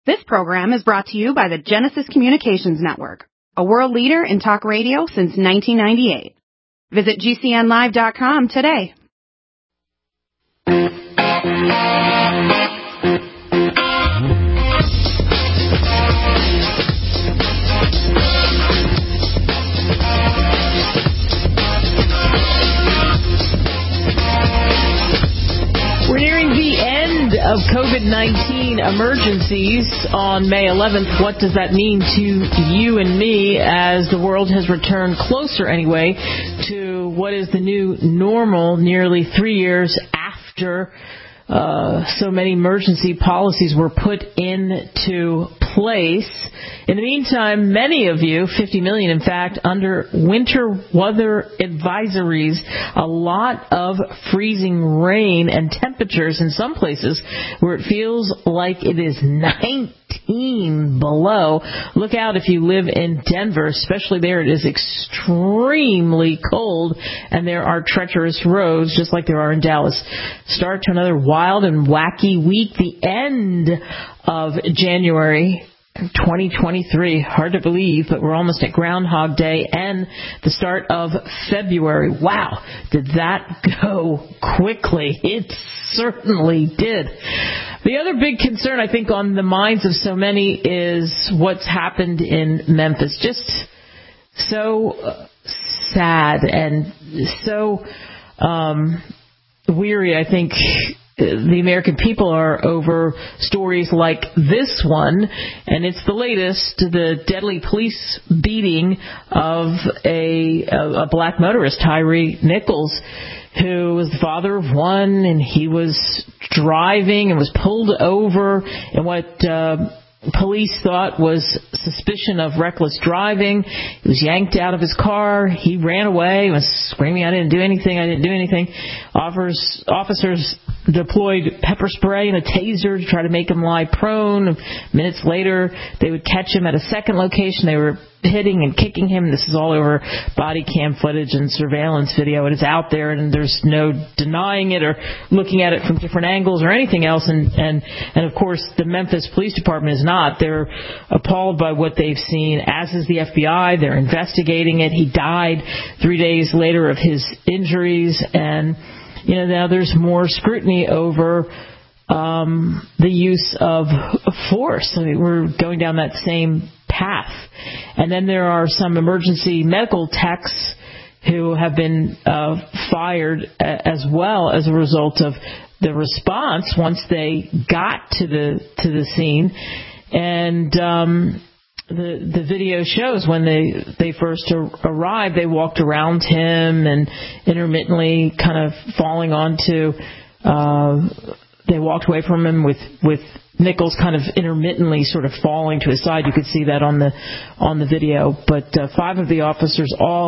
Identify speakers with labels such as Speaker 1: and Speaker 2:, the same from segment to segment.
Speaker 1: This program is brought to you by the Genesis Communications Network, a world leader in talk radio since 1998. Visit GCNlive.com today.
Speaker 2: We're nearing the end of COVID-19 emergencies on May 11th. What does that mean to you and me as the world has returned closer, anyway, to what is the new normal nearly 3 years after so many emergency policies were put into place? In the meantime, many of you, 50 million in fact, under winter weather advisories, a lot of freezing rain and temperatures in some places where it feels like it is 19 below. Look out if you live in Denver, especially there it is extremely cold and there are treacherous roads just like there are in Dallas. Start to another wild and wacky week, the end of January 2023. Hard to believe, but we're almost at Groundhog Day and the start of February. Wow, did that go quickly? It certainly did. The other big concern, I think, on the minds of so many is what's happened in Memphis. Just so sad and so weary, I think, the American people are over stories like this one, and it's the latest, the deadly police beating of a black motorist, Tyree Nichols, who was the father of one, and he was driving and was pulled over in what police thought was suspicion of reckless driving. He was yanked out of his car. He ran away, was screaming, I didn't do anything. Officers deployed pepper spray and a taser to try to make him lie prone. Minutes later, they would catch him at a second location. They were hitting and kicking him. This is all over body cam footage and surveillance video. It is out there, and there's no denying it or looking at it from different angles or anything else. And of course, the Memphis Police Department is not. They're appalled by what they've seen, as is the FBI. They're investigating it. He died 3 days later of his injuries, and now there's more scrutiny over the use of force. I mean, we're going down that same path. And then there are some emergency medical techs who have been fired as well as a result of the response once they got to the scene. And the video shows when they first arrived, they walked around him and intermittently kind of falling onto. They walked away from him with Nichols kind of intermittently sort of falling to his side. You could see that on the video. But five of the officers,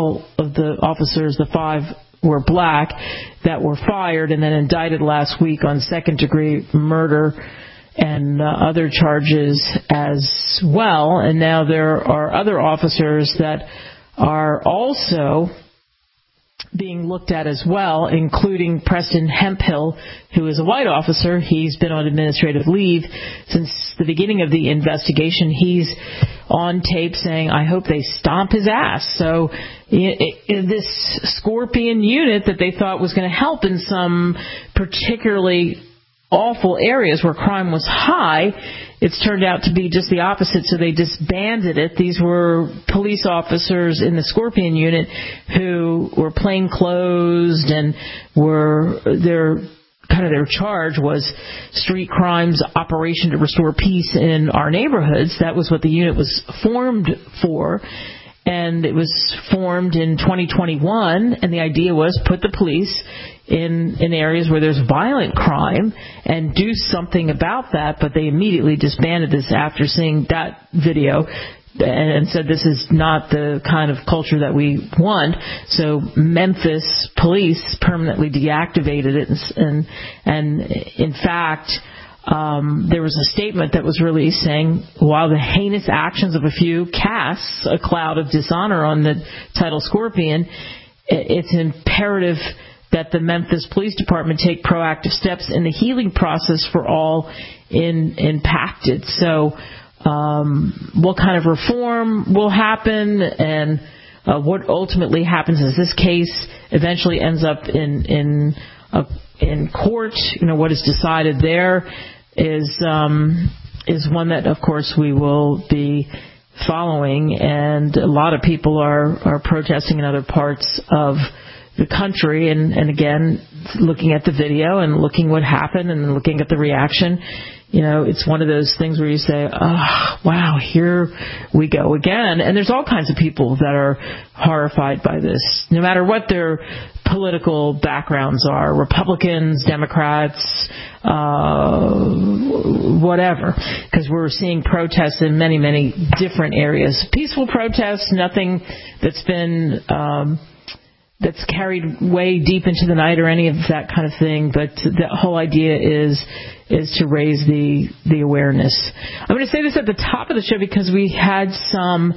Speaker 2: the five were black that were fired and then indicted last week on second-degree murder and other charges as well. And now there are other officers that are also being looked at as well, including Preston Hemphill, who is a white officer. He's been on administrative leave since the beginning of the investigation. He's on tape saying, I hope they stomp his ass. So this Scorpion unit that they thought was going to help in some particularly awful areas where crime was high, it's turned out to be just the opposite, so they disbanded it. These were police officers in the Scorpion unit who were plainclothes and their charge was street crimes, operation to restore peace in our neighborhoods. That was what the unit was formed for. And it was formed in 2021, and the idea was put the police in areas where there's violent crime and do something about that, but they immediately disbanded this after seeing that video and said this is not the kind of culture that we want. So Memphis police permanently deactivated it, and in fact, there was a statement that was released saying, while the heinous actions of a few casts a cloud of dishonor on the title Scorpion, it's imperative that the Memphis Police Department take proactive steps in the healing process for all impacted. So what kind of reform will happen, and what ultimately happens is this case eventually ends up in court. What is decided there is one that, of course, we will be following, and a lot of people are protesting in other parts of the country, and again, looking at the video and looking what happened and looking at the reaction. It's one of those things where you say, oh, wow, here we go again. And there's all kinds of people that are horrified by this, no matter what their political backgrounds are, Republicans, Democrats, whatever, because we're seeing protests in many, many different areas. Peaceful protests, nothing that's been that's carried way deep into the night or any of that kind of thing, but the whole idea is to raise the awareness. I'm going to say this at the top of the show because we had some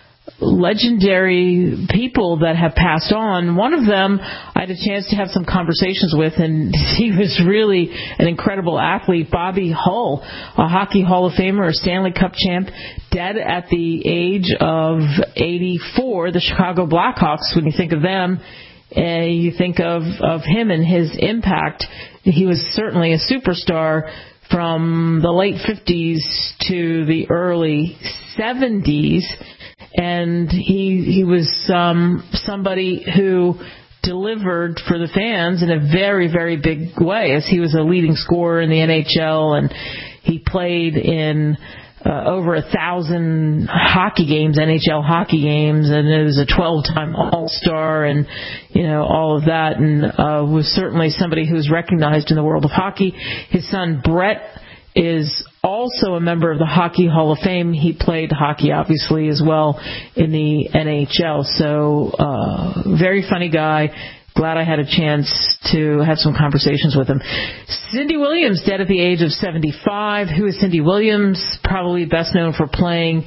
Speaker 2: legendary people that have passed on. One of them I had a chance to have some conversations with, and he was really an incredible athlete. Bobby Hull, a Hockey Hall of Famer, a Stanley Cup champ, dead at the age of 84. The Chicago Blackhawks, when you think of them, you think of him and his impact. He was certainly a superstar from the late 50s to the early 70s. And he was somebody who delivered for the fans in a very, very big way, as he was a leading scorer in the NHL, and he played in over 1,000 hockey games, NHL hockey games, and it was a 12-time All-Star, and all of that, and was certainly somebody who was recognized in the world of hockey. His son Brett is also a member of the Hockey Hall of Fame. He played hockey, obviously, as well in the NHL. So, very funny guy. Glad I had a chance to have some conversations with him. Cindy Williams, dead at the age of 75. Who is Cindy Williams? Probably best known for playing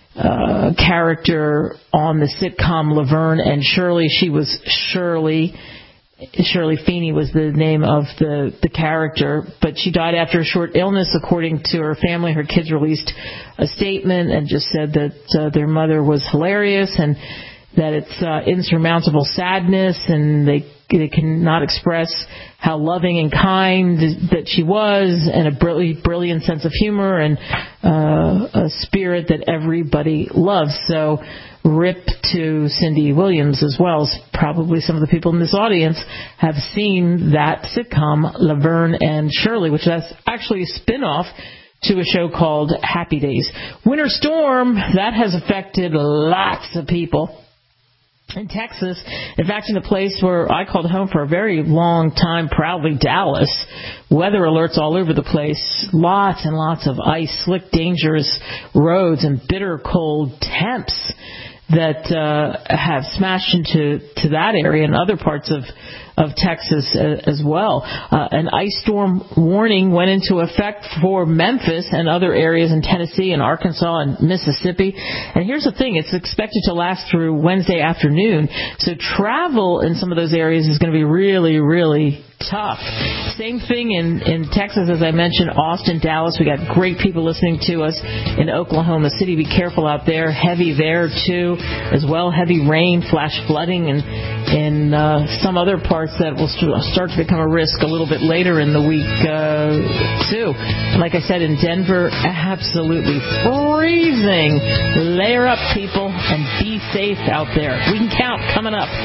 Speaker 2: character on the sitcom Laverne and Shirley. She was Shirley. Shirley Feeney was the name of the character, but she died after a short illness, according to her family. Her kids released a statement and just said that their mother was hilarious and that it's insurmountable sadness, and they cannot express how loving and kind that she was, and a brilliant sense of humor, and a spirit that everybody loves. So rip to Cindy Williams, as well as probably some of the people in this audience have seen that sitcom Laverne and Shirley, which is actually a spin-off to a show called Happy Days. Winter storm, that has affected lots of people in Texas. In fact, in the place where I called home for a very long time, proudly Dallas, weather alerts all over the place, lots and lots of ice, slick, dangerous roads, and bitter cold temps that have smashed into that area and other parts of Texas as well. An ice storm warning went into effect for Memphis and other areas in Tennessee and Arkansas and Mississippi. And here's the thing, it's expected to last through Wednesday afternoon. So travel in some of those areas is going to be really, really tough. Same thing in Texas, as I mentioned, Austin, Dallas. We got great people listening to us in Oklahoma City. Be careful out there. Heavy there, too, as well. Heavy rain, flash flooding, and in some other parts that will start to become a risk a little bit later in the week, too. And like I said, in Denver, absolutely freezing. Layer up, people, and be safe out there. We can count coming up.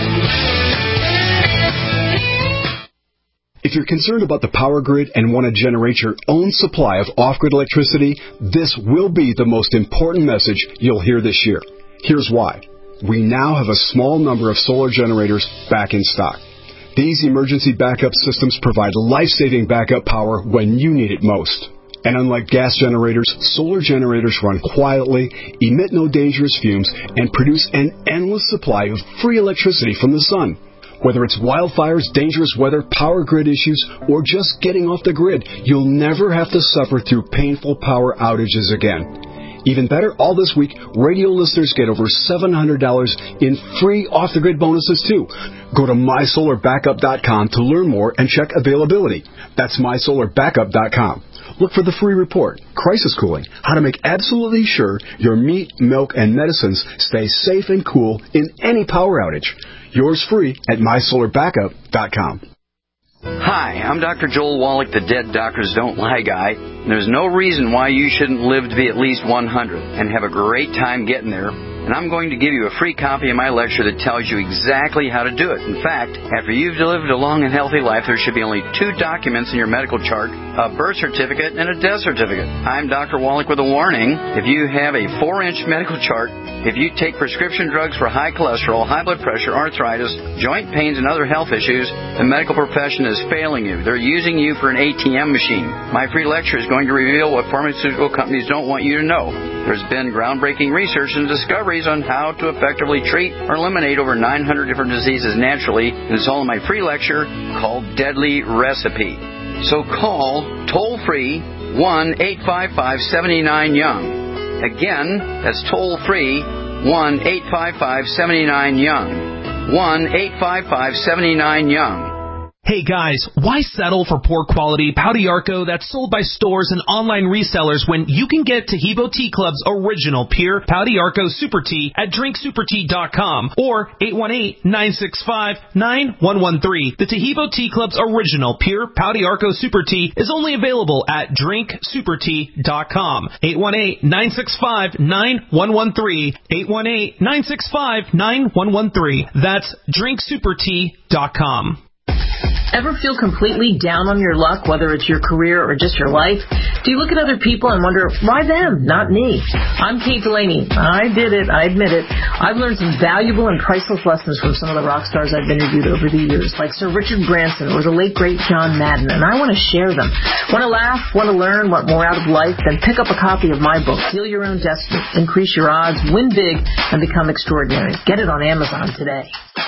Speaker 3: If you're concerned about the power grid and want to generate your own supply of off-grid electricity, this will be the most important message you'll hear this year. Here's why. We now have a small number of solar generators back in stock. These emergency backup systems provide life-saving backup power when you need it most. And unlike gas generators, solar generators run quietly, emit no dangerous fumes, and produce an endless supply of free electricity from the sun. Whether it's wildfires, dangerous weather, power grid issues, or just getting off the grid, you'll never have to suffer through painful power outages again. Even better, all this week, radio listeners get over $700 in free off-the-grid bonuses, too. Go to MySolarBackup.com to learn more and check availability. That's MySolarBackup.com. Look for the free report, Crisis Cooling, how to make absolutely sure your meat, milk, and medicines stay safe and cool in any power outage. Yours free at MySolarBackup.com.
Speaker 4: Hi, I'm Dr. Joel Wallach, the Dead Doctors Don't Lie guy. There's no reason why you shouldn't live to be at least 100 and have a great time getting there. And I'm going to give you a free copy of my lecture that tells you exactly how to do it. In fact, after you've lived a long and healthy life, there should be only 2 documents in your medical chart, a birth certificate and a death certificate. I'm Dr. Wallach with a warning. If you have a 4-inch medical chart, if you take prescription drugs for high cholesterol, high blood pressure, arthritis, joint pains, and other health issues, the medical profession is failing you. They're using you for an ATM machine. My free lecture is going to reveal what pharmaceutical companies don't want you to know. There's been groundbreaking research and discoveries on how to effectively treat or eliminate over 900 different diseases naturally, and it's all in my free lecture called Deadly Recipe. So call toll-free 1-855-79-YOUNG. Again, that's toll-free 1-855-79-YOUNG. 1-855-79-YOUNG.
Speaker 5: Hey guys, why settle for poor quality Pau d'Arco that's sold by stores and online resellers when you can get Taheebo Tea Club's original pure Pau d'Arco Super Tea at drinksupertea.com or 818-965-9113. The Taheebo Tea Club's original pure Pau d'Arco Super Tea is only available at drinksupertea.com. 818-965-9113. 818-965-9113. That's drinksupertea.com.
Speaker 2: Ever feel completely down on your luck, whether it's your career or just your life? Do you look at other people and wonder, why them, not me? I'm Kate Delaney. I did it. I admit it. I've learned some valuable and priceless lessons from some of the rock stars I've interviewed over the years, like Sir Richard Branson or the late, great John Madden, and I want to share them. Want to laugh? Want to learn? Want more out of life? Then pick up a copy of my book, Heal Your Own Destiny, Increase Your Odds, Win Big, and Become Extraordinary. Get it on Amazon today.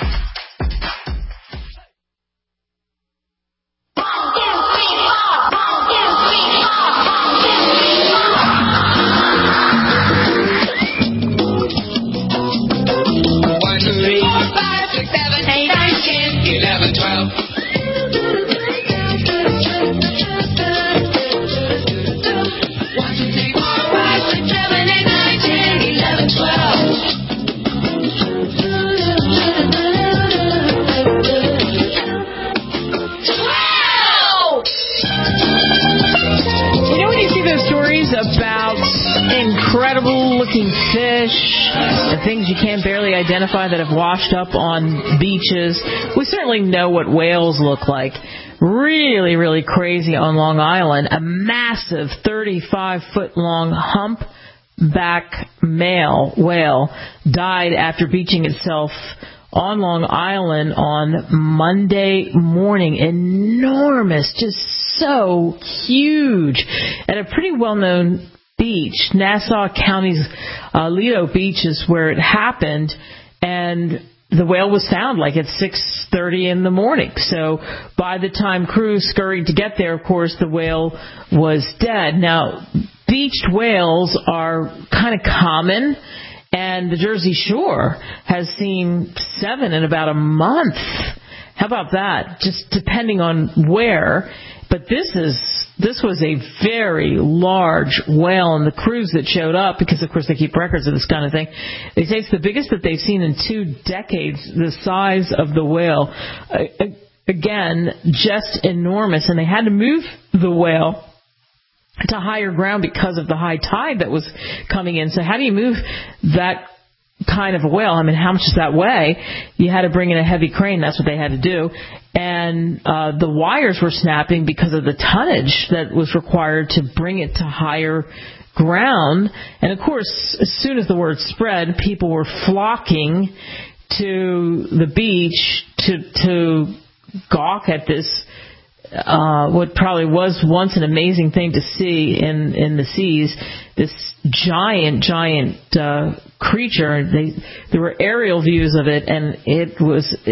Speaker 2: Things you can't barely identify that have washed up on beaches. We certainly know what whales look like. Really, really crazy on Long Island. A massive 35-foot-long humpback male whale died after beaching itself on Long Island on Monday morning. Enormous, just so huge. At a pretty well-known beach, Nassau County's Lido Beach is where it happened, and the whale was found like at 6:30 in the morning. So by the time crews scurried to get there, of course, the whale was dead. Now, beached whales are kind of common, and the Jersey Shore has seen 7 in about a month. How about that? Just depending on where. But this was a very large whale, and the crews that showed up, because of course they keep records of this kind of thing, they say it's the biggest that they've seen in 2 decades, the size of the whale. Again, just enormous, and they had to move the whale to higher ground because of the high tide that was coming in. So how do you move that kind of a whale? I mean, how much does that weigh? You had to bring in a heavy crane. That's what they had to do. And the wires were snapping because of the tonnage that was required to bring it to higher ground. And, of course, as soon as the word spread, people were flocking to the beach to gawk at this, what probably was once an amazing thing to see in the seas, this giant creature. There were aerial views of it, and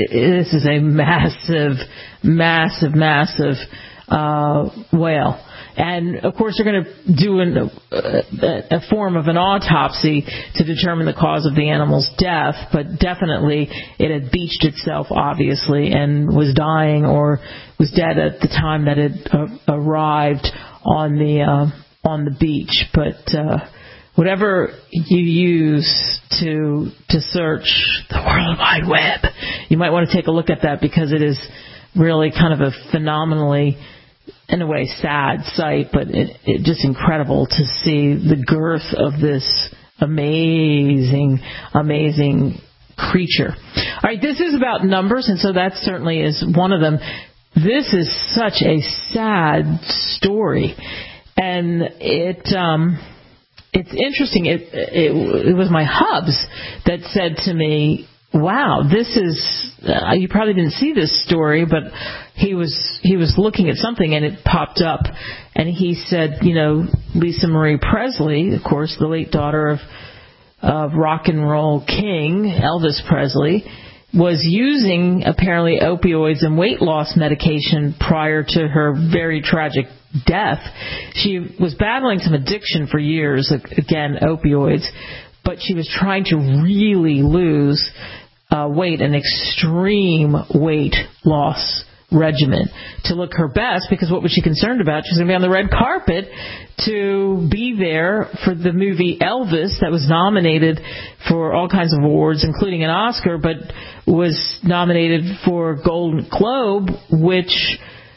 Speaker 2: this is a massive whale. And, of course, they're going to do a form of an autopsy to determine the cause of the animal's death, but definitely it had beached itself, obviously, and was dying or was dead at the time that it arrived on the beach. But whatever you use to search the World Wide Web, you might want to take a look at that, because it is really kind of a phenomenally, in a way, sad sight, but it just incredible to see the girth of this amazing creature. All right, this is about numbers, and so that certainly is one of them. This is such a sad story, and it's interesting. It was my hubs that said to me, wow, this is, you probably didn't see this story, but he was looking at something and it popped up, and he said, Lisa Marie Presley, of course, the late daughter of rock and roll king Elvis Presley, was using apparently opioids and weight loss medication prior to her very tragic death. She was battling some addiction for years, again, opioids, but she was trying to really lose weight, an extreme weight loss regimen to look her best, because what was she concerned about? She was going to be on the red carpet to be there for the movie Elvis that was nominated for all kinds of awards, including an Oscar, but was nominated for Golden Globe, which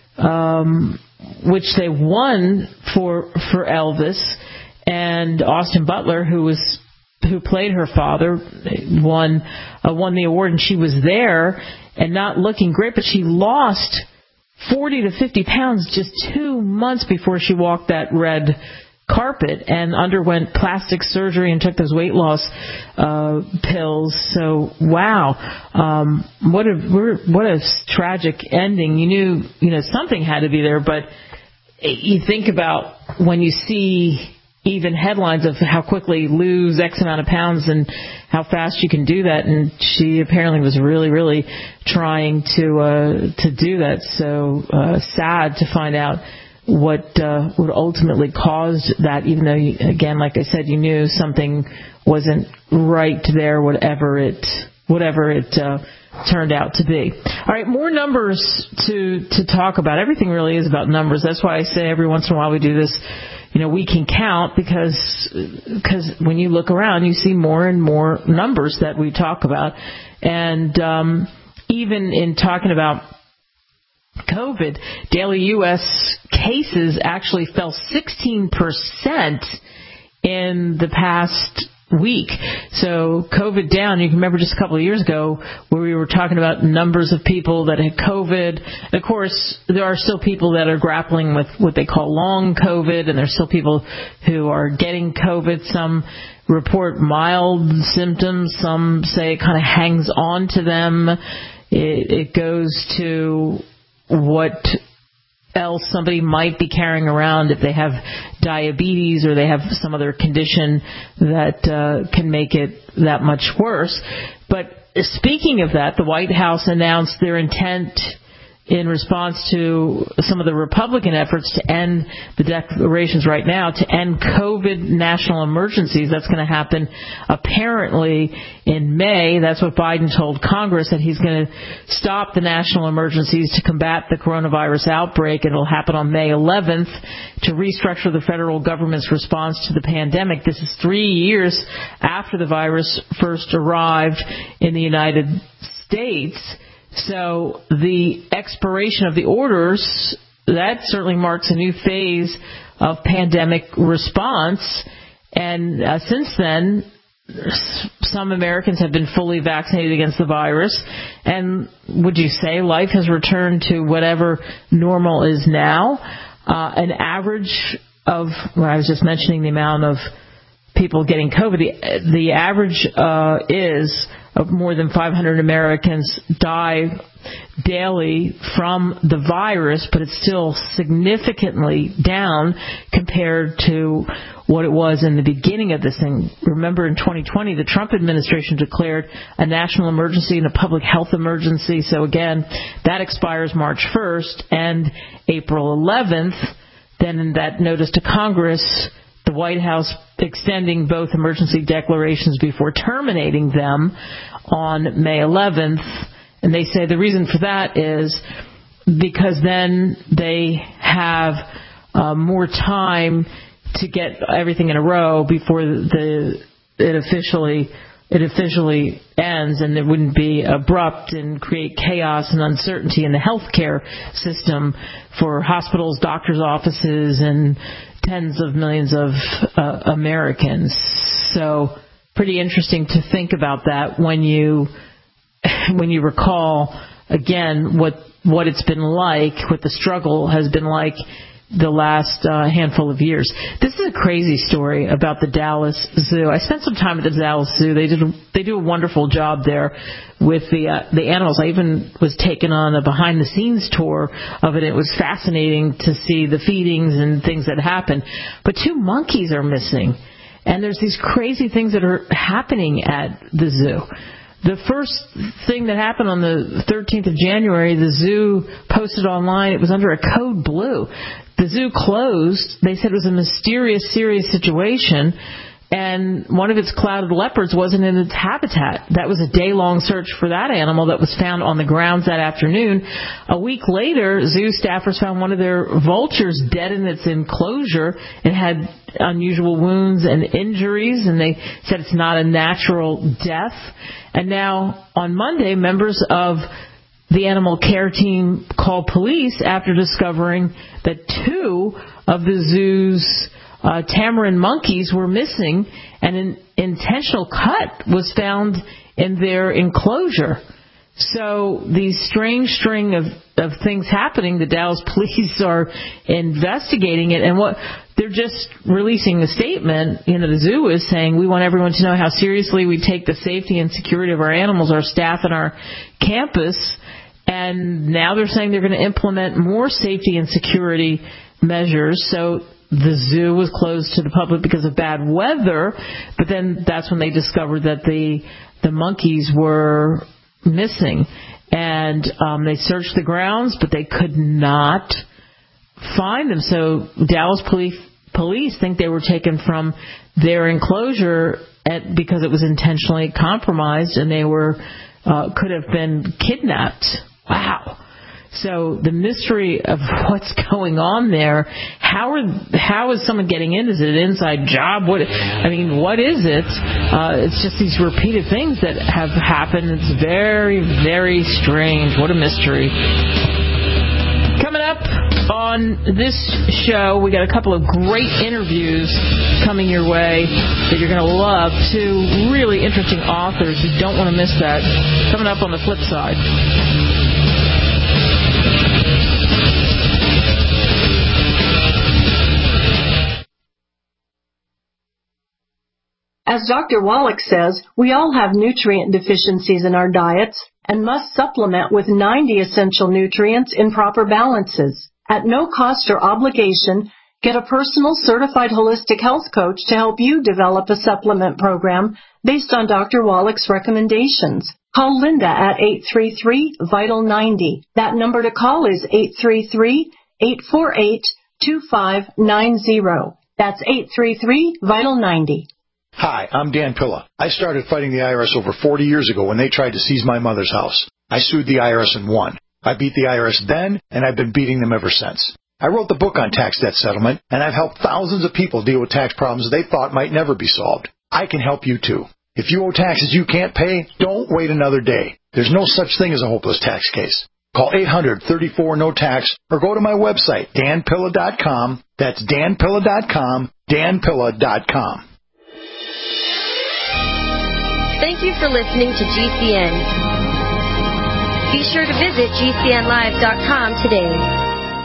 Speaker 2: they won for Elvis. And Austin Butler, who played her father, won the award, and she was there and not looking great, but she lost 40 to 50 pounds just 2 months before she walked that red carpet and underwent plastic surgery and took those weight loss pills. So, wow, what a tragic ending. You knew something had to be there, but you think about when you see even headlines of how quickly lose X amount of pounds and how fast you can do that, and she apparently was really, really trying to do that. So sad to find out what ultimately caused that, even though, again, like I said, you knew something wasn't right there, whatever it turned out to be. All right, more numbers to talk about. Everything really is about numbers. That's why I say every once in a while we do this, we can count, because when you look around, you see more and more numbers that we talk about. And even in talking about COVID, daily U.S. cases actually fell 16% in the past week. So COVID down. You can remember just a couple of years ago where we were talking about numbers of people that had COVID. And of course, there are still people that are grappling with what they call long COVID, and there's still people who are getting COVID. Some report mild symptoms. Some say it kind of hangs on to them. It goes to what else somebody might be carrying around if they have diabetes or they have some other condition that can make it that much worse. But speaking of that, the White House announced their intent in response to some of the Republican efforts to end the declarations right now, to end COVID national emergencies. That's going to happen apparently in May. That's what Biden told Congress, that he's going to stop the national emergencies to combat the coronavirus outbreak. It'll happen on May 11th to restructure the federal government's response to the pandemic. This is 3 years after the virus first arrived in the United States. So the expiration of the orders, that certainly marks a new phase of pandemic response. And since then, some Americans have been fully vaccinated against the virus. And would you say life has returned to whatever normal is now? An average of, I was just mentioning the amount of people getting COVID. The average is of more than 500 Americans die daily from the virus, but it's still significantly down compared to what it was in the beginning of this thing. Remember, in 2020, the Trump administration declared a national emergency and a public health emergency. So again, that expires March 1st, and April 11th, then in that notice to Congress, the White House extending both emergency declarations before terminating them on May 11th. And they say the reason for that is because then they have more time to get everything in a row before it officially ends, and it wouldn't be abrupt and create chaos and uncertainty in the healthcare system for hospitals, doctors' offices, and tens of millions of Americans. So pretty interesting to think about that when you recall again what it's been like, what the struggle has been like the last handful of years. This is a crazy story about the Dallas Zoo. I spent some time at the Dallas Zoo. They do a wonderful job there with the animals. I even was taken on a behind-the-scenes tour of it. It was fascinating to see the feedings and things that happen. But 2 monkeys are missing, and there's these crazy things that are happening at the zoo. The first thing that happened on the 13th of January, the zoo posted online, it was under a code blue. The zoo closed. They said it was a mysterious, serious situation, and one of its clouded leopards wasn't in its habitat. That was a day-long search for that animal that was found on the grounds that afternoon. A week later, zoo staffers found one of their vultures dead in its enclosure. It had unusual wounds and injuries, and they said it's not a natural death. And now, on Monday, members of the animal care team called police after discovering that 2 of the zoo's tamarin monkeys were missing, and an intentional cut was found in their enclosure. So these strange string of things happening, the Dallas police are investigating it, and they're just releasing a statement. The zoo is saying, we want everyone to know how seriously we take the safety and security of our animals, our staff, and our campus. And now they're saying they're going to implement more safety and security measures. So the zoo was closed to the public because of bad weather, but then that's when they discovered that the monkeys were missing. And they searched the grounds, but they could not find them. So Dallas police think they were taken from their enclosure because it was intentionally compromised, and they could have been kidnapped. Wow. So the mystery of what's going on there, how is someone getting in? Is it an inside job? What is it? It's just these repeated things that have happened. It's very, very strange. What a mystery. Coming up on this show, we got a couple of great interviews coming your way that you're going to love. 2 really interesting authors. You don't want to miss that. Coming up on the flip side.
Speaker 6: As Dr. Wallach says, we all have nutrient deficiencies in our diets and must supplement with 90 essential nutrients in proper balances. At no cost or obligation, get a personal certified holistic health coach to help you develop a supplement program based on Dr. Wallach's recommendations. Call Linda at 833-VITAL-90. That number to call is 833-848-2590. That's 833-VITAL-90.
Speaker 7: Hi, I'm Dan Pilla. I started fighting the IRS over 40 years ago when they tried to seize my mother's house. I sued the IRS and won. I beat the IRS then, and I've been beating them ever since. I wrote the book on tax debt settlement, and I've helped thousands of people deal with tax problems they thought might never be solved. I can help you too. If you owe taxes you can't pay, don't wait another day. There's no such thing as a hopeless tax case. Call 800-34-NO-TAX or go to my website, danpilla.com. That's danpilla.com, danpilla.com.
Speaker 8: Thank you for listening to GCN. Be sure to visit GCNlive.com today.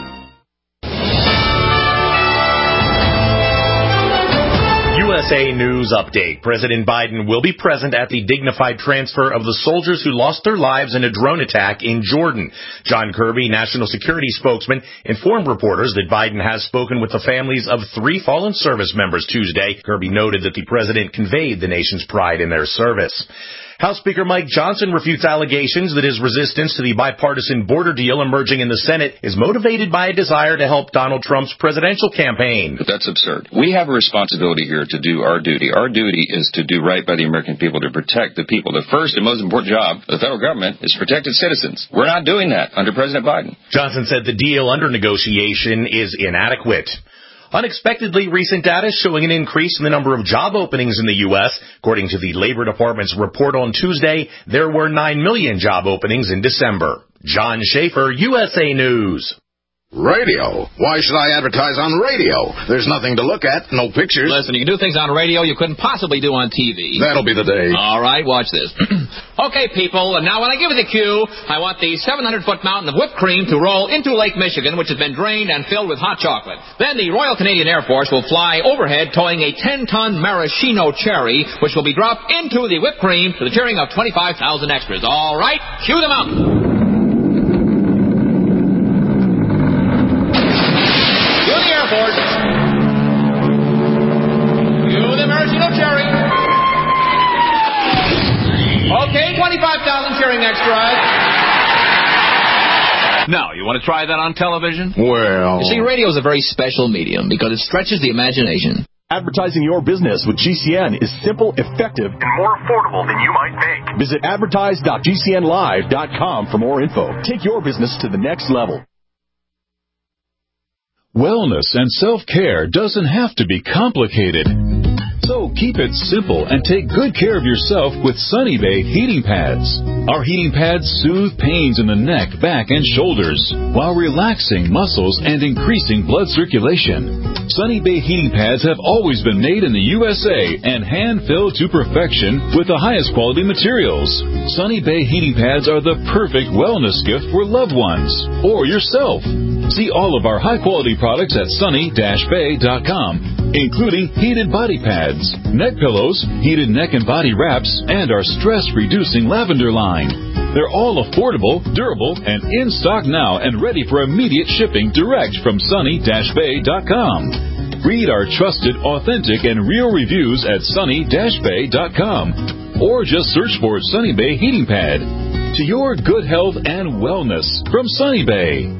Speaker 9: USA News Update. President Biden will be present at the dignified transfer of the soldiers who lost their lives in a drone attack in Jordan. John Kirby, national security spokesman, informed reporters that Biden has spoken with the families of 3 fallen service members Tuesday. Kirby noted that the president conveyed the nation's pride in their service. House Speaker Mike Johnson refutes allegations that his resistance to the bipartisan border deal emerging in the Senate is motivated by a desire to help Donald Trump's presidential campaign.
Speaker 10: But that's absurd. We have a responsibility here to do our duty. Our duty is to do right by the American people, to protect the people. The first and most important job of the federal government is to protect its citizens. We're not doing that under President Biden.
Speaker 9: Johnson said the deal under negotiation is inadequate. Unexpectedly, recent data showing an increase in the number of job openings in the U.S. According to the Labor Department's report on Tuesday, there were 9 million job openings in December. John Schaefer, USA News.
Speaker 11: Radio? Why should I advertise on radio? There's nothing to look at, no pictures.
Speaker 12: Listen, you can do things on radio you couldn't possibly do on TV.
Speaker 11: That'll be the day.
Speaker 12: All right, watch this. Okay, people, now when I give you the cue, I want the 700-foot mountain of whipped cream to roll into Lake Michigan, which has been drained and filled with hot chocolate. Then the Royal Canadian Air Force will fly overhead towing a 10-ton maraschino cherry, which will be dropped into the whipped cream to the cheering of 25,000 extras. All right, cue the mountain. Okay, 25,000 cheering extras. Now, you want to try that on television?
Speaker 11: Well...
Speaker 12: You see, radio is a very special medium because it stretches the imagination.
Speaker 13: Advertising your business with GCN is simple, effective,
Speaker 14: and more affordable than you might think.
Speaker 13: Visit advertise.gcnlive.com for more info. Take your business to the next level.
Speaker 15: Wellness and self-care doesn't have to be complicated. So keep it simple and take good care of yourself with Sunny Bay heating pads. Our heating pads soothe pains in the neck, back, and shoulders while relaxing muscles and increasing blood circulation. Sunny Bay heating pads have always been made in the USA and hand-filled to perfection with the highest quality materials. Sunny Bay heating pads are the perfect wellness gift for loved ones or yourself. See all of our high-quality products at sunny-bay.com, including heated body pads, neck pillows, heated neck and body wraps, and our stress-reducing lavender line. They're all affordable, durable, and in stock now and ready for immediate shipping direct from sunny-bay.com. Read our trusted, authentic, and real reviews at sunny-bay.com, or just search for Sunny Bay Heating Pad. To your good health and wellness from Sunny Bay.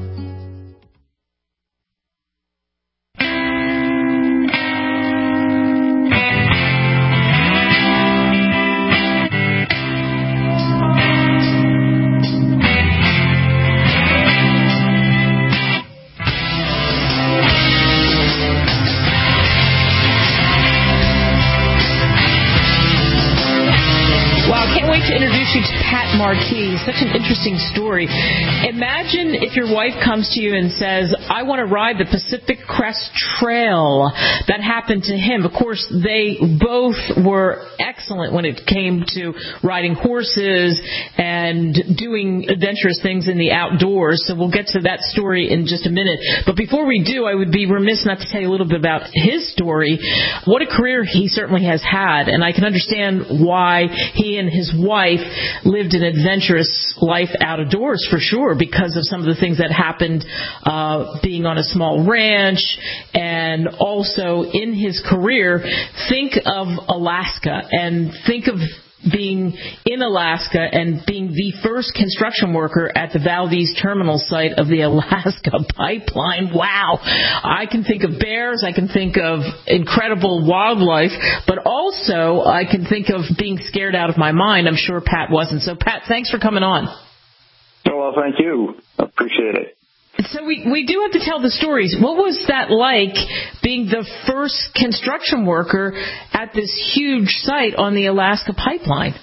Speaker 2: Marquis, such an interesting story. Imagine if your wife comes to you and says, I want to ride the Pacific Crest Trail. That happened to him. Of course, they both were excellent when it came to riding horses and doing adventurous things in the outdoors. So we'll get to that story in just a minute. But before we do, I would be remiss not to tell you a little bit about his story. What a career he certainly has had. And I can understand why he and his wife lived an adventurous life out of doors for sure, because of some of the things that happened being on a small ranch, and also in his career. Think of Alaska and think of being in Alaska and being the first construction worker at the Valdez terminal site of the Alaska pipeline. Wow. I can think of bears, I can think of incredible wildlife, but also I can think of being scared out of my mind. I'm sure Pat wasn't. So, Pat, thanks for coming on.
Speaker 16: Well, thank you. I appreciate it.
Speaker 2: So we do have to tell the stories. What was that like, being the first construction worker at this huge site on the Alaska pipeline?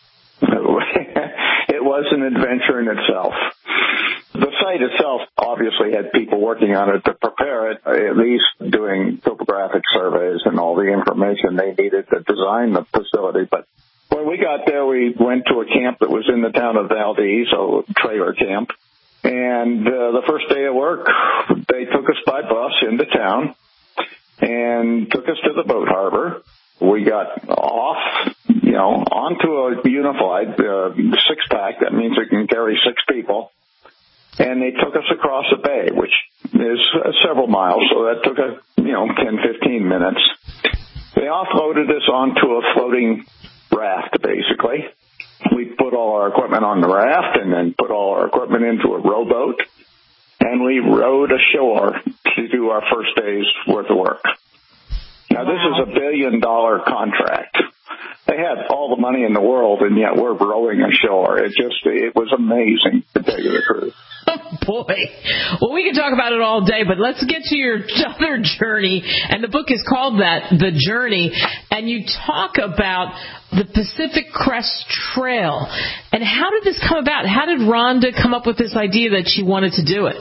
Speaker 16: It was an adventure in itself. The site itself obviously had people working on it to prepare it, at least doing topographic surveys and all the information they needed to design the facility. But when we got there, we went to a camp that was in the town of Valdez, a trailer camp. And the first day of work, they took us by bus into town and took us to the boat harbor. We got off, onto a unified six-pack. That means it can carry 6 people. And they took us across the bay, which is several miles, so that took 10, 15 minutes. They offloaded us onto a floating raft, basically. all our equipment on the raft and then put all our equipment into a rowboat. And we rowed ashore to do our first day's worth of work. Now, this is $1 billion contract. They had all the money in the world, and yet we're rowing ashore. It was amazing, to tell you the truth.
Speaker 2: Oh, boy. Well, we can talk about it all day, but let's get to your other journey. And the book is called that, The Journey. And you talk about the Pacific Crest Trail. And how did this come about? How did Rhonda come up with this idea that she wanted to do it?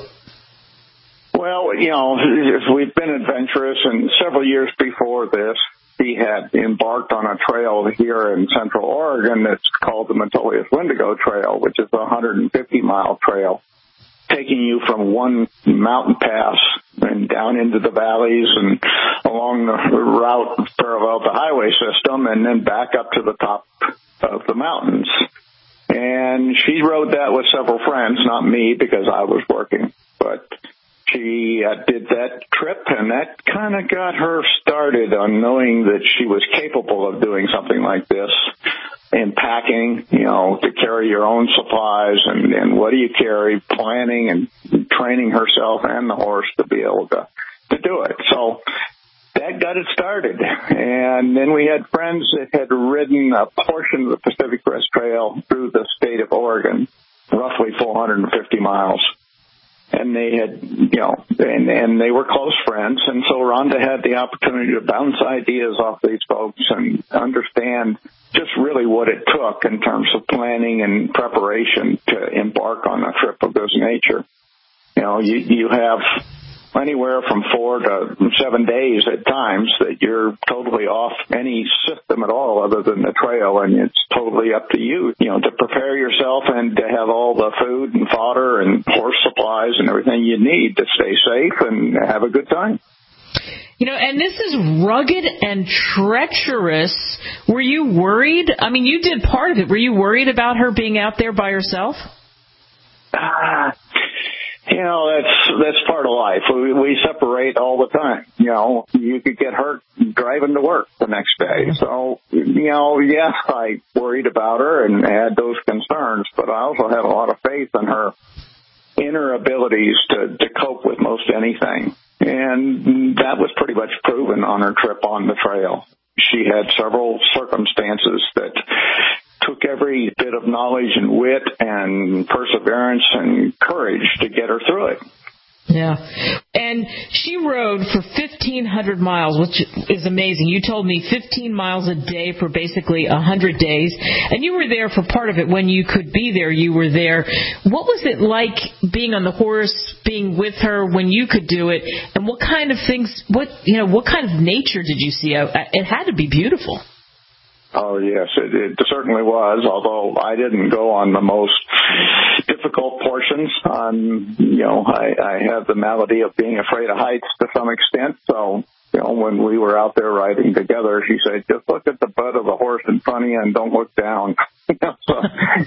Speaker 16: Well, we've been adventurous, and several years before this, we had embarked on a trail here in Central Oregon that's called the Metolius Wendigo Trail, which is a 150-mile trail, taking you from one mountain pass and down into the valleys and along the route parallel to highway system and then back up to the top of the mountains. And she rode that with several friends, not me because I was working, but she did that trip, and that kind of got her started on knowing that she was capable of doing something like this, and packing, to carry your own supplies, and what do you carry, planning and training herself and the horse to be able to do it. So that got it started. And then we had friends that had ridden a portion of the Pacific Crest Trail through the state of Oregon, roughly 450 miles. And they had, and they were close friends. And so Rhonda had the opportunity to bounce ideas off these folks and understand just really what it took in terms of planning and preparation to embark on a trip of this nature. You have anywhere from 4 to 7 days at times that you're totally off any system at all other than the trail, and it's totally up to you, to prepare yourself and to have all the food and fodder and horse supplies and everything you need to stay safe and have a good time.
Speaker 2: And this is rugged and treacherous. Were you worried? I mean, you did part of it. Were you worried about her being out there by herself? That's part of life. We separate all the time. You could get hurt driving to work the next day. So, yes, I worried about her and had those concerns, but I also had a lot of faith in her inner abilities to cope with most anything. And that was pretty much proven on her trip on the trail. She had several circumstances that took every bit of knowledge and wit and perseverance and courage to get her through it. Yeah. And she rode for 1,500 miles, which is amazing. You told me 15 miles a day for basically 100 days. And you were there for part of it. When you could be there, you were there. What was it like being on the horse, being with her when you could do it? And what kind of things, what kind of nature did you see? It had to be beautiful.
Speaker 16: Oh, yes, it certainly was, although I didn't go on the most difficult portions. I have the malady of being afraid of heights to some extent, so, when we were out there riding together, she said, just look at the butt of the horse in front of you and don't look down. So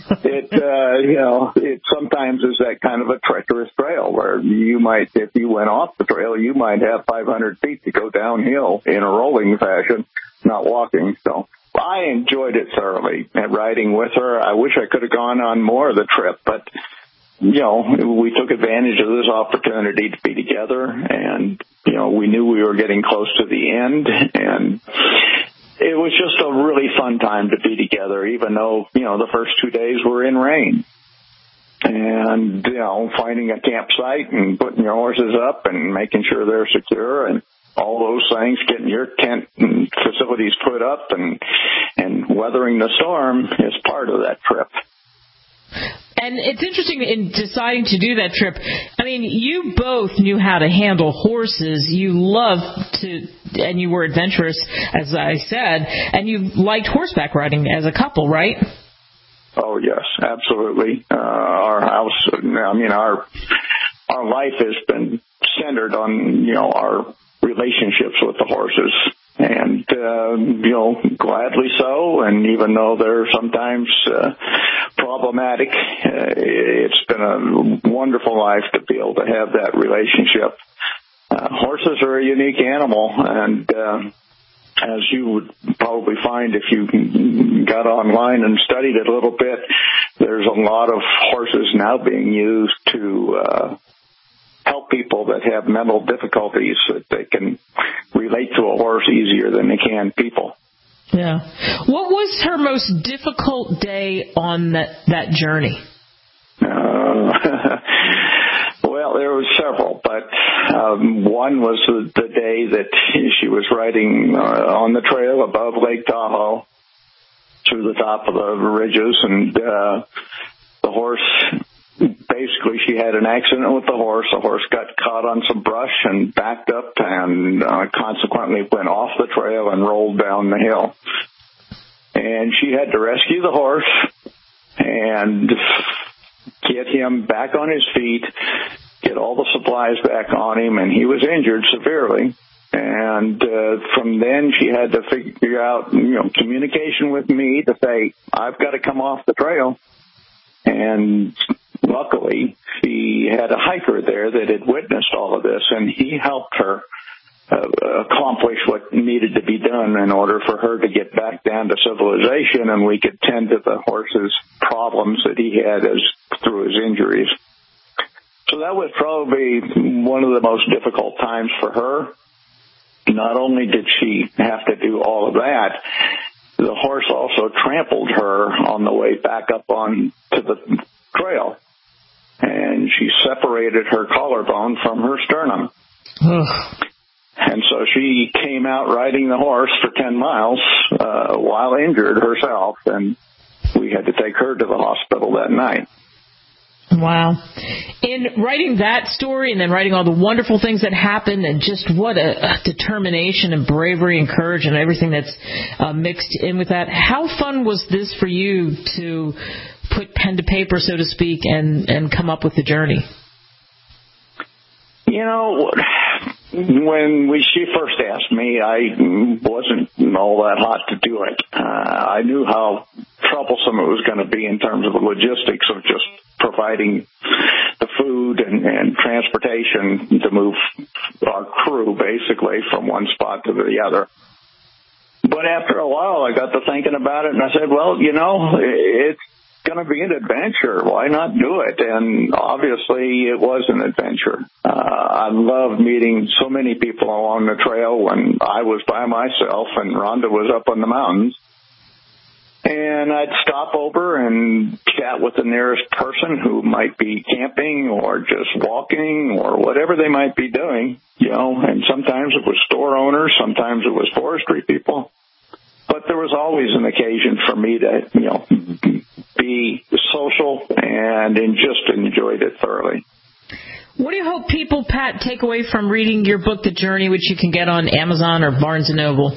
Speaker 16: it sometimes is that kind of a treacherous trail where you might, if you went off the trail, you might have 500 feet to go downhill in a rolling fashion, not walking, so. I enjoyed it thoroughly at riding with her. I wish I could have gone on more of the trip, but, we took advantage of this opportunity to be together, and, we knew we were getting close to the end, and it was just a really fun time to be together, even though, the first 2 days were in rain. And, finding a campsite and putting your horses up and making sure they're secure and all those things, getting your tent and facilities put up and weathering the storm is part of that trip.
Speaker 2: And it's interesting in deciding to do that trip. I mean, you both knew how to handle horses. You loved to, and you were adventurous, as I said, and you liked horseback riding as a couple, right?
Speaker 16: Oh, yes, absolutely. Our house, our life has been centered on, our relationships with the horses, and gladly so. And even though they're sometimes problematic, it's been a wonderful life to be able to have that relationship. Horses are a unique animal, and as you would probably find if you got online and studied it a little bit, there's a lot of horses now being used to help people that have mental difficulties, that they can relate to a horse easier than they can people.
Speaker 2: Yeah. What was her most difficult day on that journey?
Speaker 16: Well, there were several, but one was the day that she was riding on the trail above Lake Tahoe through the top of the ridges, and the horse, basically she had an accident with the horse. The horse got caught on some brush and backed up and consequently went off the trail and rolled down the hill. And she had to rescue the horse and get him back on his feet, get all the supplies back on him, and he was injured severely. And from then she had to figure out, communication with me to say, I've got to come off the trail. And luckily, she had a hiker there that had witnessed all of this, and he helped her accomplish what needed to be done in order for her to get back down to civilization, and we could tend to the horse's problems that he had through his injuries. So that was probably one of the most difficult times for her. Not only did she have to do all of that, the horse also trampled her on the way back up on to the trail, and she separated her collarbone from her sternum. And so she came out riding the horse for 10 miles while injured herself, and we had to take her to the hospital that night.
Speaker 2: Wow. In writing that story and then writing all the wonderful things that happened, and just what a determination and bravery and courage and everything that's mixed in with that, how fun was this for you to put pen to paper, so to speak, and come up with the journey?
Speaker 16: When she first asked me, I wasn't all that hot to do it. I knew how troublesome it was going to be in terms of the logistics of just providing the food and transportation to move our crew basically from one spot to the other. But after a while, I got to thinking about it, and I said, well, it's going to be an adventure. Why not do it? And obviously it was an adventure. I loved meeting so many people along the trail when I was by myself and Rhonda was up on the mountains. And I'd stop over and chat with the nearest person who might be camping or just walking or whatever they might be doing, and sometimes it was store owners, sometimes it was forestry people. But there was always an occasion for me to, be social and just enjoyed it thoroughly.
Speaker 2: What do you hope people, Pat, take away from reading your book, The Journey, which you can get on Amazon or Barnes & Noble?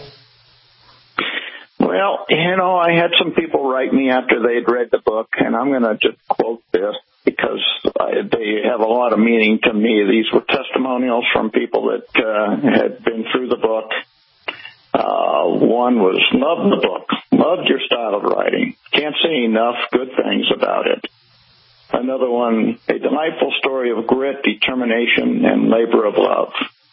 Speaker 16: Well, I had some people write me after they'd read the book, and I'm going to just quote this because they have a lot of meaning to me. These were testimonials from people that had been through the book. One was, loved the book, loved your style of writing, can't say enough good things about it. Another one, a delightful story of grit, determination, and labor of love.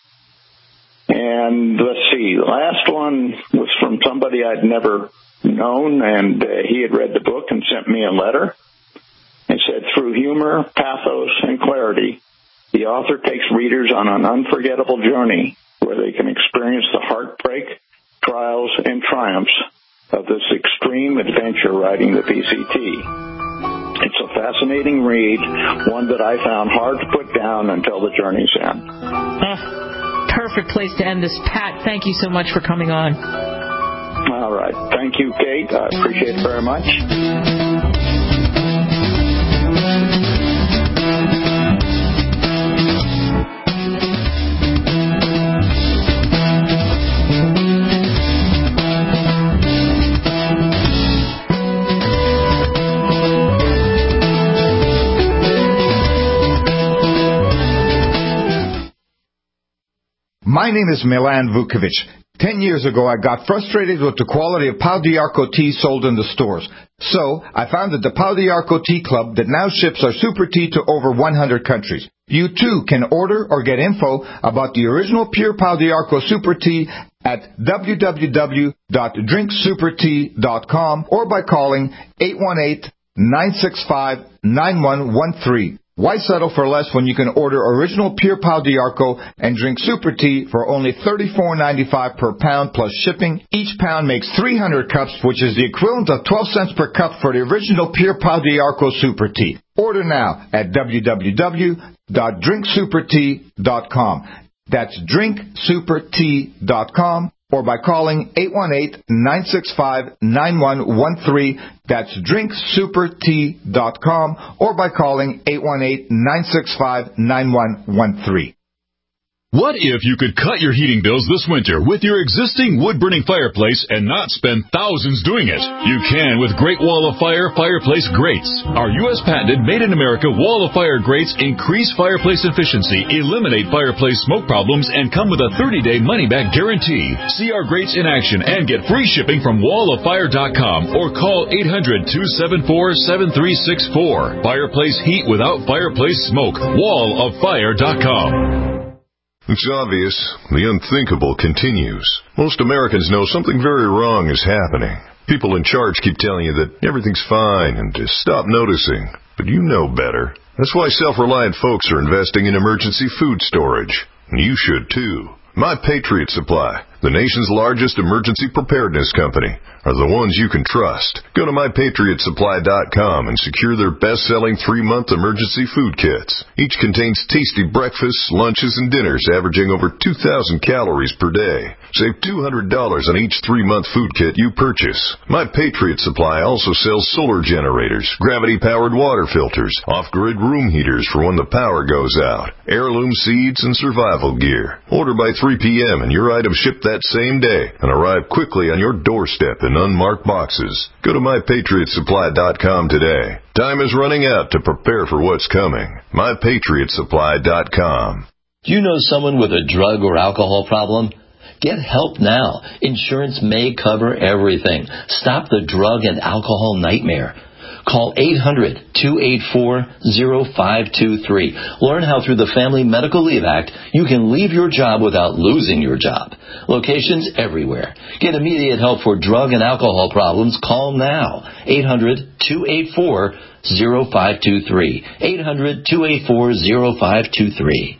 Speaker 16: And let's see, the last one was from somebody I'd never known, and he had read the book and sent me a letter. It said, through humor, pathos, and clarity, the author takes readers on an unforgettable journey where they can experience the heartbreak, trials, and triumphs of this extreme adventure riding the PCT. It's a fascinating read, one that I found hard to put down until the journey's end.
Speaker 2: Perfect place to end this. Pat, thank you so much for coming on.
Speaker 16: All right. Thank you, Kate. I appreciate it very much.
Speaker 17: My name is Milan Vukovic. 10 years ago, I got frustrated with the quality of Pau d'Arco tea sold in the stores. So, I founded the Pau d'Arco Tea Club that now ships our super tea to over 100 countries. You too can order or get info about the original pure Pau d'Arco super tea at www.drinksupertea.com or by calling 818-965-9113. Why settle for less when you can order original pure Pau d'Arco and drink super tea for only $34.95 per pound plus shipping? Each pound makes 300 cups, which is the equivalent of 12 cents per cup for the original pure Pau d'Arco super tea. Order now at www.drinksupertea.com. That's drinksupertea.com. Or by calling 818-965-9113. That's drinksupertea.com. Or by calling 818-965-9113.
Speaker 15: What if you could cut your heating bills this winter with your existing wood-burning fireplace and not spend thousands doing it? You can with Great Wall of Fire fireplace grates. Our U.S. patented made-in-America Wall of Fire grates increase fireplace efficiency, eliminate fireplace smoke problems, and come with a 30-day money-back guarantee. See our grates in action and get free shipping from walloffire.com or call 800-274-7364. Fireplace heat without fireplace smoke. walloffire.com.
Speaker 18: It's obvious. The unthinkable continues. Most Americans know something very wrong is happening. People in charge keep telling you that everything's fine and to stop noticing. But you know better. That's why self-reliant folks are investing in emergency food storage. And you should too. My Patriot Supply, the nation's largest emergency preparedness company, are the ones you can trust. Go to MyPatriotSupply.com and secure their best-selling 3-month emergency food kits. Each contains tasty breakfasts, lunches, and dinners averaging over 2,000 calories per day. Save $200 on each 3-month food kit you purchase. My Patriot Supply also sells solar generators, gravity-powered water filters, off-grid room heaters for when the power goes out, heirloom seeds, and survival gear. Order by 3 p.m. and your items ship that same day and arrive quickly on your doorstep in unmarked boxes. Go to MyPatriotSupply.com today. Time is running out to prepare for what's coming. MyPatriotSupply.com.
Speaker 19: Do you know someone with a drug or alcohol problem? Get help now. Insurance may cover everything. Stop the drug and alcohol nightmare. Call 800-284-0523. Learn how through the Family Medical Leave Act you can leave your job without losing your job. Locations everywhere. Get immediate help for drug and alcohol problems. Call now. 800-284-0523. 800-284-0523.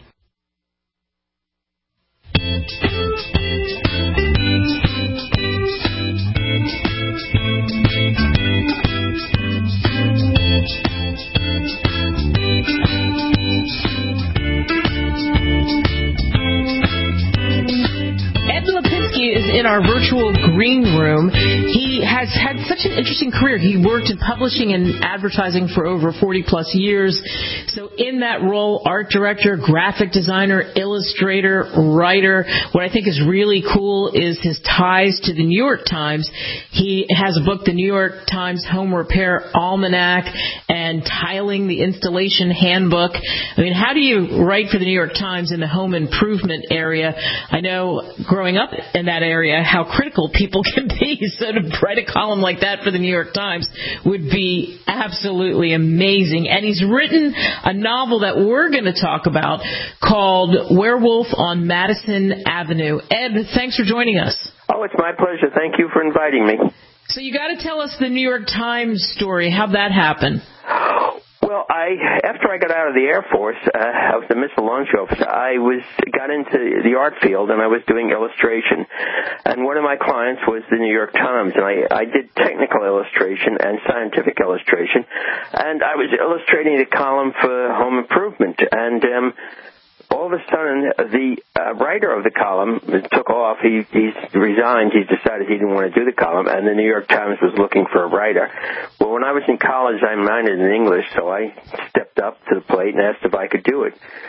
Speaker 2: In our virtual green room. He has had such an interesting career. He worked in publishing and advertising for over 40-plus years. So in that role, art director, graphic designer, illustrator, writer. What I think is really cool is his ties to the New York Times. He has a book, the New York Times Home Repair Almanac, and Tiling the Installation Handbook. I mean, how do you write for the New York Times in the home improvement area? I know growing up in that area, how critical people can be. So to write a column like that for the New York Times would be absolutely amazing. And he's written a novel that we're going to talk about called Werewolf on Madison Avenue. Ed, thanks for joining us.
Speaker 20: Oh, it's my pleasure. Thank you for inviting me.
Speaker 2: So you got to tell us the New York Times story. How'd that happen?
Speaker 20: Well, after I got out of the Air Force, I was a missile launch officer. I got into the art field, and I was doing illustration. And one of my clients was the New York Times, and I did technical illustration and scientific illustration. And I was illustrating the column for home improvement. And all of a sudden, the writer of the column took off. He's resigned. He decided he didn't want to do the column, and the New York Times was looking for a writer. Well, when I was in college, I minored in English, so I stepped up to the plate and asked if I could do it.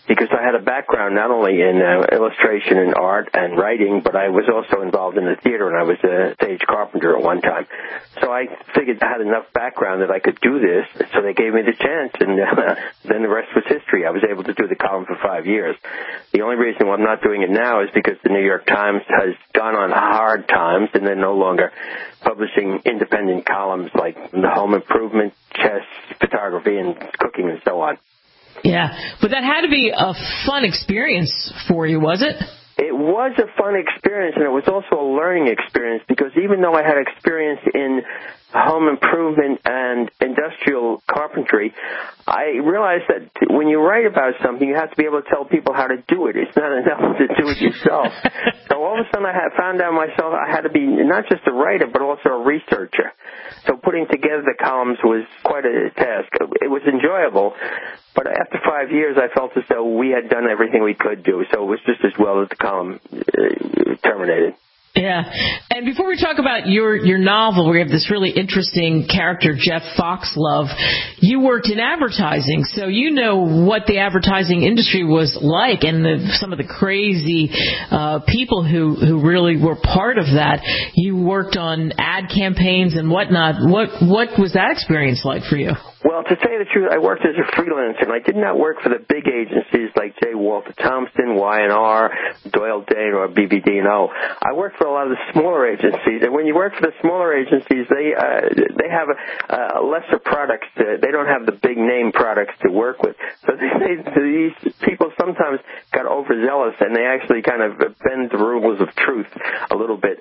Speaker 20: because I had a background not only in illustration and art and writing, but I was also involved in the theater, and I was a stage carpenter at one time. So I figured I had enough background that I could do this, so they gave me the chance, and then the rest was history. I was able to do the column for 5 years. The only reason why I'm not doing it now is because the New York Times has gone on hard times, and they're no longer publishing independent columns like the home improvement, chess, photography, and cooking, and so on.
Speaker 2: Yeah, but that had to be a fun experience for you, was it?
Speaker 20: It was a fun experience, and it was also a learning experience, because even though I had experience in home improvement and industrial carpentry, I realized that when you write about something, you have to be able to tell people how to do it. It's not enough to do it yourself. So all of a sudden I found out myself I had to be not just a writer, but also a researcher. So putting together the columns was quite a task. It was enjoyable, but after 5 years I felt as though we had done everything we could do, so it was just as well that the column terminated.
Speaker 2: Yeah. And before we talk about your novel, we have this really interesting character, Jeff Foxlove. You worked in advertising, so you know what the advertising industry was like, and some of the crazy people who really were part of that. You worked on ad campaigns and whatnot. What was that experience like for you?
Speaker 20: Well, to tell you the truth, I worked as a freelancer, and I did not work for the big agencies like J. Walter Thompson, Y&R, Doyle Dane, or BBD&O. I worked for a lot of the smaller agencies, and when you work for the smaller agencies, they have lesser products. They don't have the big name products to work with. So these people sometimes got overzealous, and they actually kind of bend the rules of truth a little bit.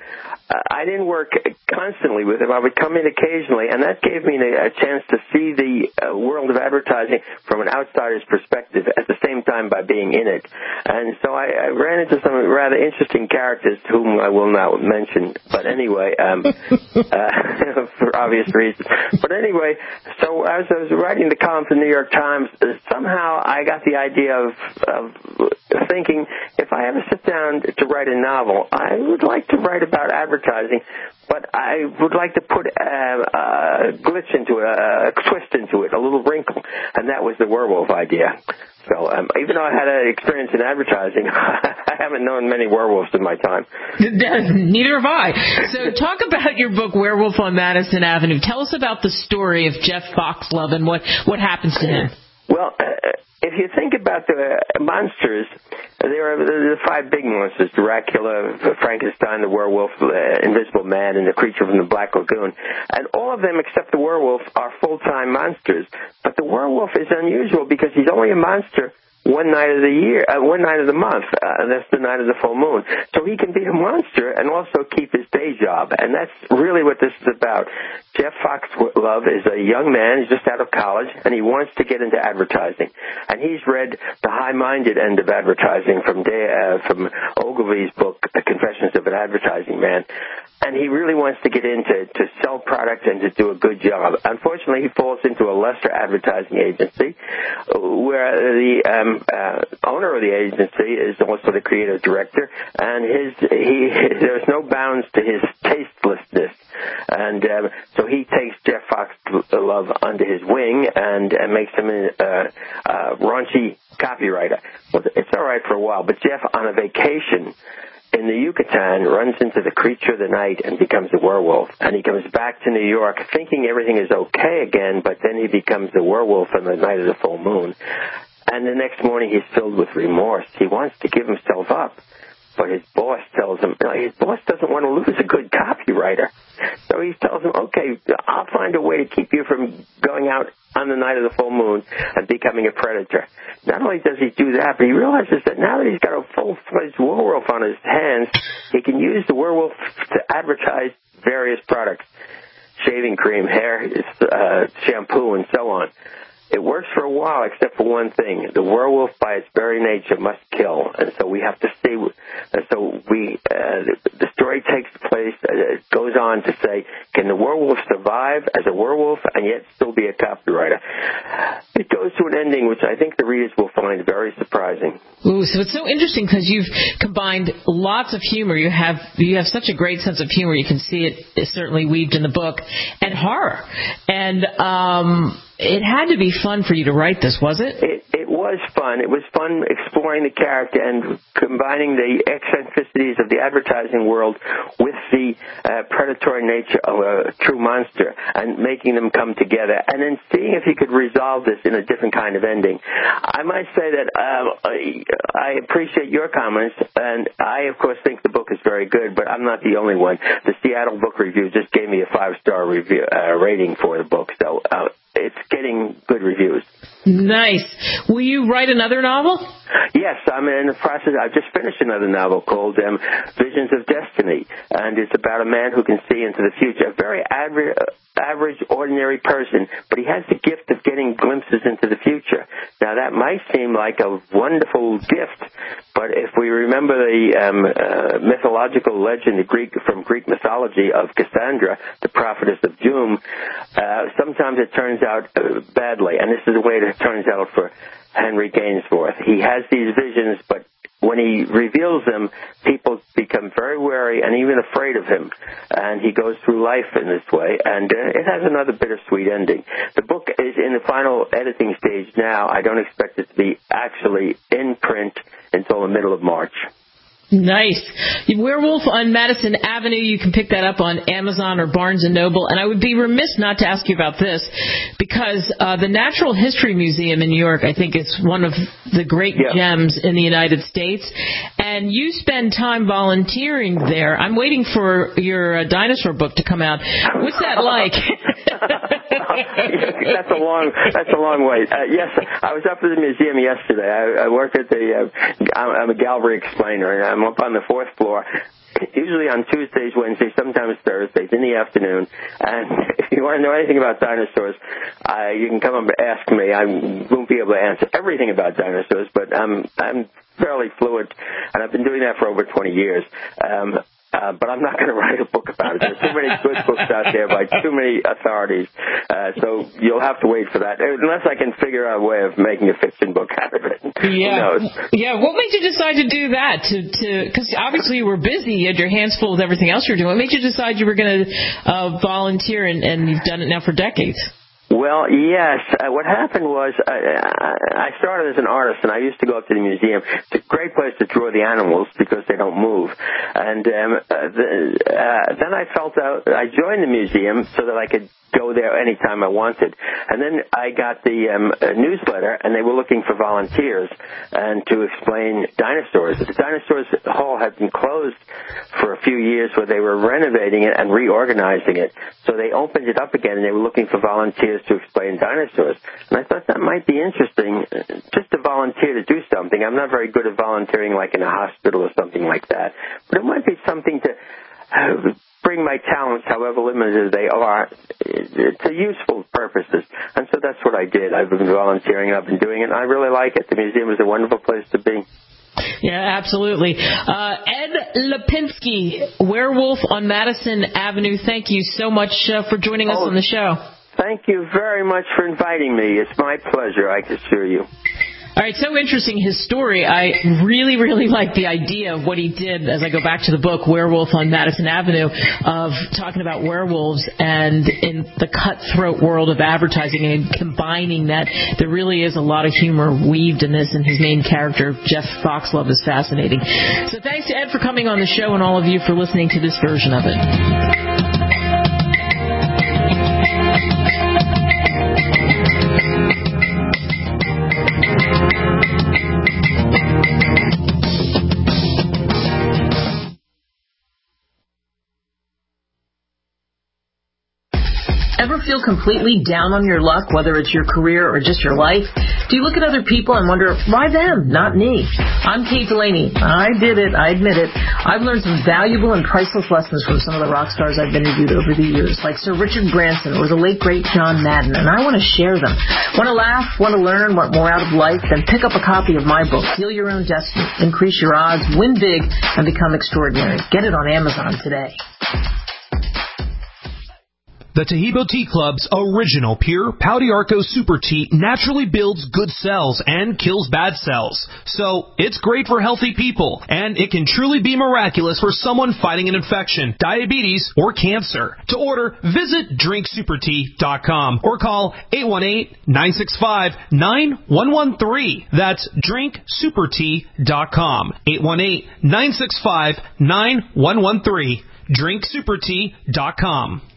Speaker 20: I didn't work constantly with them. I would come in occasionally, and that gave me a chance to see the world of advertising from an outsider's perspective at the same time by being in it. And so I ran into some rather interesting characters whom I will not mention, but anyway, for obvious reasons. But anyway, so as I was writing the column for the New York Times, somehow I got the idea of thinking, if I ever sit down to write a novel, I would like to write about advertising, but I would like to put a glitch into it, a twist into it, a little wrinkle, and that was the werewolf idea. So even though I had an experience in advertising, I haven't known many werewolves in my time.
Speaker 2: Neither have I. So talk about your book, Werewolf on Madison Avenue. Tell us about the story of Jeff Foxlove and what happens to him.
Speaker 20: Well, if you think about the monsters, there are the five big monsters: Dracula, Frankenstein, the werewolf, Invisible Man, and the creature from the Black Lagoon. And all of them, except the werewolf, are full-time monsters. But the werewolf is unusual because he's only a monster one night of the year, one night of the month, and that's the night of the full moon. So he can be a monster and also keep his day job, and that's really what this is about. Jeff Foxlove is a young man, he's just out of college, and he wants to get into advertising. And he's read the high-minded end of advertising from Ogilvy's book, The Confessions of an Advertising Man. And he really wants to get into to sell product and to do a good job. Unfortunately, he falls into a lesser advertising agency where the owner of the agency is also the creative director, and there's no bounds to his tastelessness. And so he takes Jeff Foxlove under his wing and makes him a raunchy copywriter. Well, it's all right for a while, but Jeff, on a vacation in the Yucatan, runs into the creature of the night and becomes a werewolf. And he comes back to New York thinking everything is okay again, but then he becomes a werewolf on the night of the full moon. And the next morning he's filled with remorse. He wants to give himself up, but his boss tells him, his boss doesn't want to lose a good copywriter. So he tells him, okay, I'll find a way to keep you from going out on the night of the full moon and becoming a predator. Not only does he do that, but he realizes that now that he's got a full-fledged werewolf on his hands, he can use the werewolf to advertise various products, shaving cream, hair, shampoo, and so on. It works for a while, except for one thing. The werewolf, by its very nature, must kill, and so we have to see. The story takes place. It goes on to say, can the werewolf survive as a werewolf and yet still be a copywriter? It goes to an ending which I think the readers will find very surprising.
Speaker 2: Ooh, so it's so interesting because you've combined lots of humor. You have such a great sense of humor. You can see it certainly weaved in the book, and horror, and it had to be fun for you to write this, was it?
Speaker 20: It was fun. It was fun exploring the character and combining the eccentricities of the advertising world with the predatory nature of a true monster and making them come together, and then seeing if he could resolve this in a different kind of ending. I might say that I appreciate your comments, and I, of course, think the book is very good, but I'm not the only one. The Seattle Book Review just gave me a 5-star review rating for the book, so it's getting good reviews.
Speaker 2: Nice. Will you write another novel?
Speaker 20: Yes, I'm in the process. I've just finished another novel called Visions of Destiny, and it's about a man who can see into the future. A very average, ordinary person, but he has the gift of getting glimpses into the future. Now, that might seem like a wonderful gift, but if we remember the mythological legend from Greek mythology of Cassandra, the prophetess of doom, sometimes it turns out badly, and this is the way it turns out for Henry Gainsworth. He has these visions, but when he reveals them, people become very wary and even afraid of him, and he goes through life in this way, and it has another bittersweet ending. The book is in the final editing stage now. I don't expect it to be actually in print until the middle of March.
Speaker 2: Nice. Werewolf on Madison Avenue. You can pick that up on Amazon or Barnes & Noble. And I would be remiss not to ask you about this, because the Natural History Museum in New York, I think, is one of the great gems in the United States. And you spend time volunteering there. I'm waiting for your dinosaur book to come out. What's that like?
Speaker 20: That's a long way. Yes, I was up at the museum yesterday. I work at I'm a gallery explainer, and I'm up on the 4th floor, usually on Tuesdays, Wednesdays, sometimes Thursdays in the afternoon. And if you want to know anything about dinosaurs, you can come up and ask me. I won't be able to answer everything about dinosaurs, but I'm fairly fluent, and I've been doing that for over 20 years. But I'm not going to write a book about it. There's too many good books out there by too many authorities. So you'll have to wait for that, unless I can figure out a way of making a fiction book out of it.
Speaker 2: Yeah. Who knows? Yeah. What made you decide to do that? Because obviously you were busy. You had your hands full with everything else you were doing. What made you decide you were going to volunteer, and you've done it now for decades?
Speaker 20: Well, yes. What happened was I started as an artist, and I used to go up to the museum. It's a great place to draw the animals because they don't move. And then I I joined the museum so that I could go there anytime I wanted. And then I got the newsletter, and they were looking for volunteers and to explain dinosaurs. The dinosaurs hall had been closed for a few years where they were renovating it and reorganizing it. So they opened it up again, and they were looking for volunteers to explain dinosaurs. And I thought that might be interesting, just to volunteer to do something. I'm not very good at volunteering like in a hospital or something like that. But it might be something to bring my talents, however limited they are, to useful purposes. And so that's what I did. I've been volunteering, I've been doing it, and I really like it. The museum is a wonderful place to be.
Speaker 2: Yeah, absolutely. Ed Lipinski, Werewolf on Madison Avenue, thank you so much for joining us on the show.
Speaker 20: Thank you very much for inviting me. It's my pleasure, I can assure you.
Speaker 2: All right, so interesting, his story. I really, really like the idea of what he did, as I go back to the book, Werewolf on Madison Avenue, of talking about werewolves and in the cutthroat world of advertising and combining that. There really is a lot of humor weaved in this, and his main character, Jeff Foxlove, is fascinating. So thanks to Ed for coming on the show, and all of you for listening to this version of it.
Speaker 21: Ever feel completely down on your luck, whether it's your career or just your life? Do you look at other people and wonder, why them, not me? I'm Kate Delaney. I did it. I admit it. I've learned some valuable and priceless lessons from some of the rock stars I've interviewed over the years, like Sir Richard Branson or the late, great John Madden, and I want to share them. Want to laugh? Want to learn? Want more out of life? Then pick up a copy of my book, Heal Your Own Destiny, Increase Your Odds, Win Big, and Become Extraordinary. Get it on Amazon today.
Speaker 5: The Taheebo Tea Club's original pure Pau d'Arco Super Tea naturally builds good cells and kills bad cells. So it's great for healthy people, and it can truly be miraculous for someone fighting an infection, diabetes, or cancer. To order, visit drinksupertea.com or call 818-965-9113. That's drinksupertea.com. 818-965-9113. drinksupertea.com.